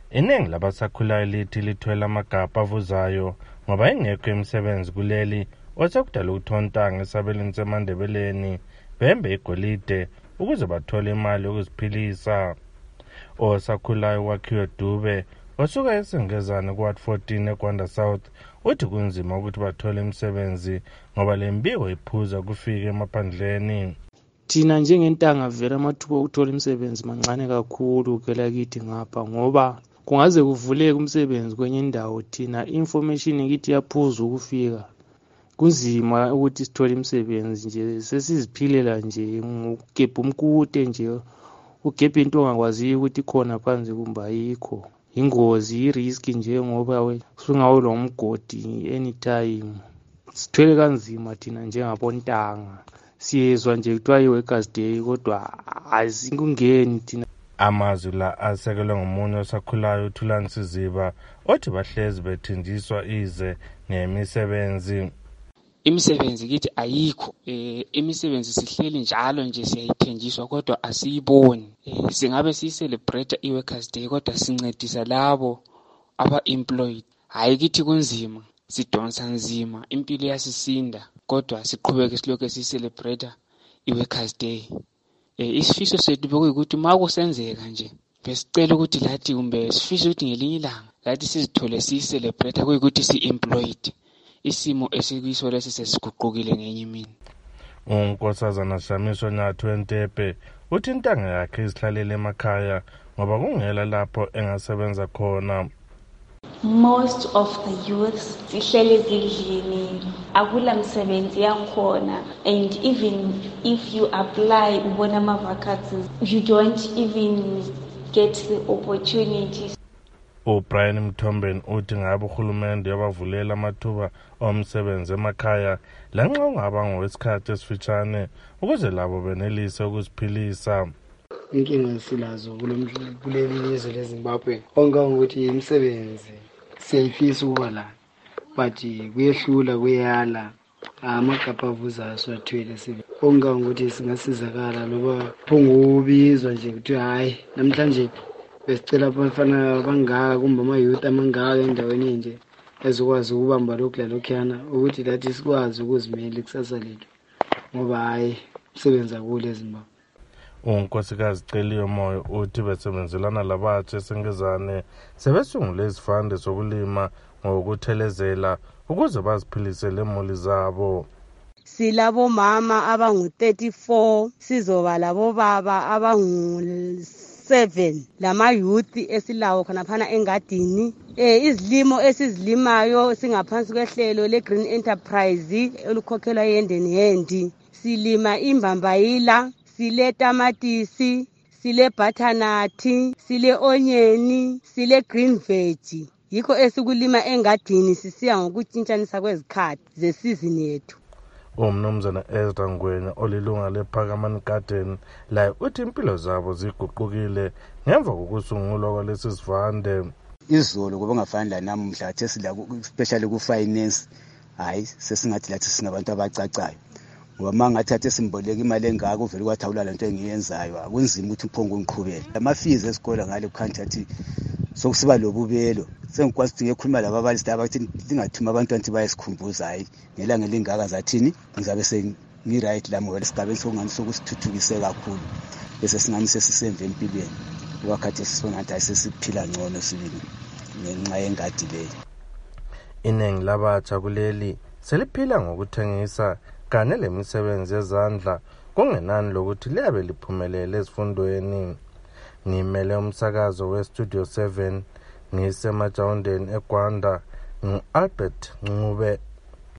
Iningi labasakhulayo lithi lithwele amagabha avuzayo ngoba ingekho imisebenzi kuleli osekudala ukuthontanga esabelweni semandebeleni bembe igolide ukuze bathole imali yokuziphilisa. Osakhulayo Wakhiwe Dube osuka eSengezane kuWard 14 eGwanda South uthi kunzima ukuthi bathole imisebenzi ngoba le mbiko iphuza kufika emaphandleni. Thina njengentanga vele amathuba okuthola imisebenzi mancane kakhulu kwelakithi ngapha ngoba kungaze kuvuleke umsebenzi kwenye indawo thina information kithi yaphuza ukufika. Kunzima ukuthi sithole imisebenzi nje sesiziphilela nje ngokugebha umkute nje ugebha into ongakwaziyo ukuthi khona phansi kumbe ayikho. Ingozi irisk nje ngoba usungawo lo mgodi anytime. Sithwele kanzima thina njengabontanga. Siyezwa nje kuthiwa i-Workers Day kodwa asikungeni thina. Amazwi la asekelwe ngomunye osakhulayo uThulani Siziba othi bahlezi bethenjiswa ize ngemisebenzi. Imisebenzi kithi ayikho. Imisebenzi sihleli njalo nje siyayithenjiswa kodwa asiyiboni. Singabe siyicelebrate i-Workers Day kodwa sincedisa labo aba-employed. Hayi kithi kunzima, sidonsa nzima, impilo yasisinda kodwa siqhubeke silokho siyicelebrate i-Workers Day. Isifiso sethu bekuyikuthi makusenzeka nje besicela ukuthi lathi kumbe sifisa ukuthi ngelinye ilanga lathi sizithole siyicelebrate kuyikuthi si-employed. Isimo esikuyiso lesi sesiguqukile ngenye imini. Unkosazana Shamiso Nyathu Entepe uthi intanga yakhe izihlalele emakhaya ngoba kungela lapho engasebenza khona. Most of the youths sihlele ezindlini, akula msebenzi yankhona, and even if you apply ubona ama vacancies you don't even get the opportunities. Brian Mthombeni uthi ngabe uhulumende yabavulela amathuba omsebenzi emakhaya lanxa ungaba ngowesikhathi esifitshane ukuze labo benelise ukuziphilisa. Inkinga silazo kuleli lizwe leZimbabwe ongangokuthi imisebenzi siyayifisa ukuba la but kuyehlula kuyala amagabha avuzayo siwathwele sibe ongangokuthi singasizakala loba phungubizwa nje ukuthi hayi namhlanje besicela abafana bangaka kumbe ama-youth amangaka endaweni nje ezokwazi ukubamba lokhu lalokhuyana ukuthi lathi sikwazi ukuzimela ikusasa lethu ngoba hayi umsebenzi akule eZimbabwe. Unkosikazi Celiwe Moyo uthi besebenzelana labatsha eSengezane sebesungule izivande zokulima ngokuthelezela ukuze baziphilise lemuli zabo. Silabo mama abangu-34 sizoba labo baba abangu-7 lama youth esilawo khanaphana engadini. Izilimo esizilimayo singaphansi kwehlelo le-Green Enterprise olukhokhelwa yendeni hendi. Silima imbambayila, sile tamatisi, sile butternut, sile onion, sile green veg. Yikho esikulima engadini sisiya ngokutshintshanisa kwezikhathi zesizini yethu. Umnumzana Ezra Ngwenya olilunga lePhakamani Garden la uthi impilo zabo ziguqukile ngemva kokusungulwa kwalesi sivande. Izolo kuba ngafani la namuhla sesila especially ku finance hayi sesingathi lathi singabantu abacacayo. Ngoba mangathatha simboleka imali engaka uvela kwathawula lento engiyenzayo akunzima ukuthi uphonge ungiqhubele. Ama-fees esikole ngale khantathi sokusiba lobubelo sengikwazi ukuthi ngekhuluma lababalisi abathi lingathuma abantwana bayesikhumbuza hayi ngelanga elingaka zathini ngizabe sengi-right la ngoba esigabeni sokungani sokusithuthukise kakhulu bese singani sesisemva empilweni wakhathi sisona ngathi sesiphila ngcono sibili ngenxa yengadi leyo. Iningi labatsha kuleli seliphila ngokuthengisa kanye lemisebenzi yezandla kungenani lokuthi liyabe liphumelele ezifundweni. Ngimele umsakazo weStudio 7 ngisemajawundeni eGwanda ngu-Albert Ncube.